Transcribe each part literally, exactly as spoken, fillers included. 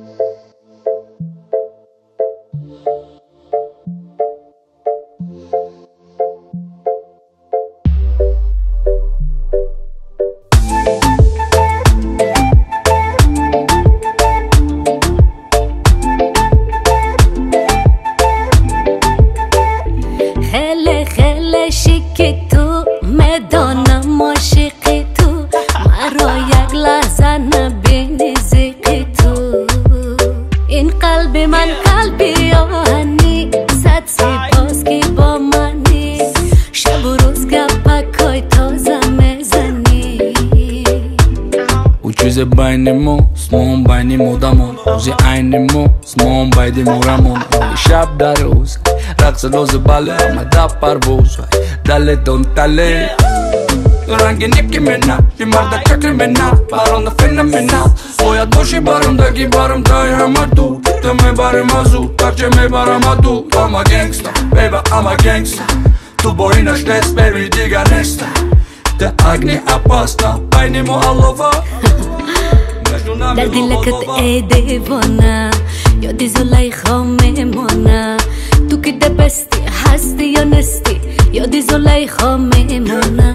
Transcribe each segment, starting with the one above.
خیلی خیلی شیکی تو میدانم عاشقی تو مرا یک لحظه نبینی زیقی تو این قلب من قلبی آهنی صد سپاس که با منی شب و روز گپکای تازه میزنی او چیز بینیموست ما هم بینیم آدمون روزی عینیموست ما هم بیدیم آرمون شب در روز رقص روز بله آمده پرواز دله دون دله رنگ نیکی منه بی مرد چکر منه بران فنمنه باید باشی برامدگی برام تای همه دو تو میبریم از او ترچه میبرم از دو I'm a gangster, baby I'm a gangster تو با اینش نیست baby دیگه نیست ده اگنی اپاستا بینی مو علوفا در دلکت ای دیوانه یادی زلیخا میمانه تو که ده بستی هستی یا نستی یادی زلیخا میمانه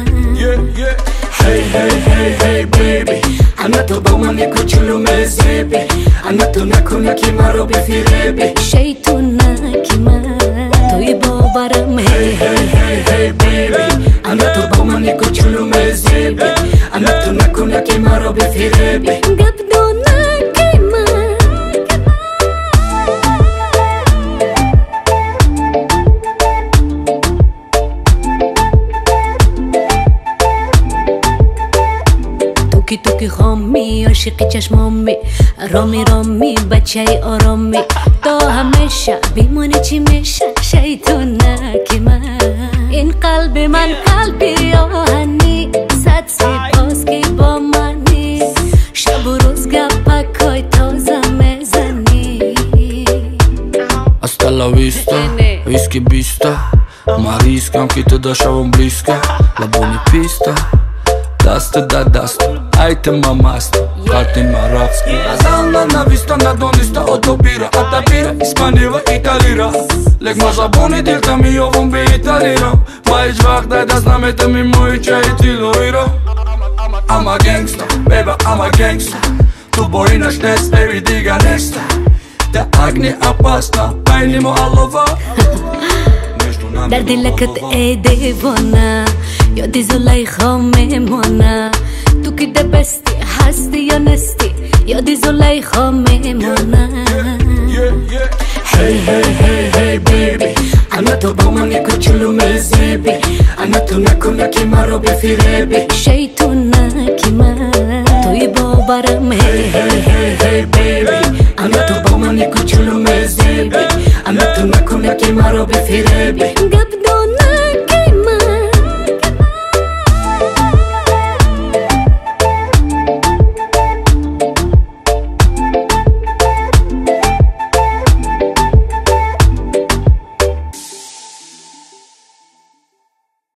Hey hey hey hey baby انا تو با من کوچولو مزیبی انا تو نکنه که مرا بفریبی شیطونه که من توی باورم Hey hey hey hey baby انا تو با من کوچولو مزیبی انا تو نکنه که مرا بفریبی گپ دونه که من توکی توکی خامی عاشقی چشمامی رامی رامی بچه آرامی تا همیشه بیمونه چی میشه شیطونه که من این قلب من قلبی آهنی صد سپاس که با منی شب و روز گپکای تازه میزنی Hasta la vista, whisky bista Ma riskam che ti lasciavo bliska La buoni pista Dust da dust, ajte ma mast Karti ma rakski Azalna na vista, na donista Otopira, atapira, ispaniva, italira Leg ma zaboni dilta mi ovom bi italira Ma hiç vakt da znamete mi moji čaj ti lojira I'm a gangsta, baby I'm a gangsta Tu bojinaš nes, baby diga nesta ده اگنی اپاستا بینیم و علوفا در دلکت ای دیوانه یادی زلیخا میمانه تو که ده بستی هستی یا نستی یادی زلیخا میمانه Hey hey hey hey baby انا تو با من کوچولو مزیبی انا تو نکنه که مرا بفریبی شیطونه که من توی باورم Hey hey hey hey baby انا تو با من کوچولو مزیبی انا تو نکنه که مرا بفریبی گپ دونه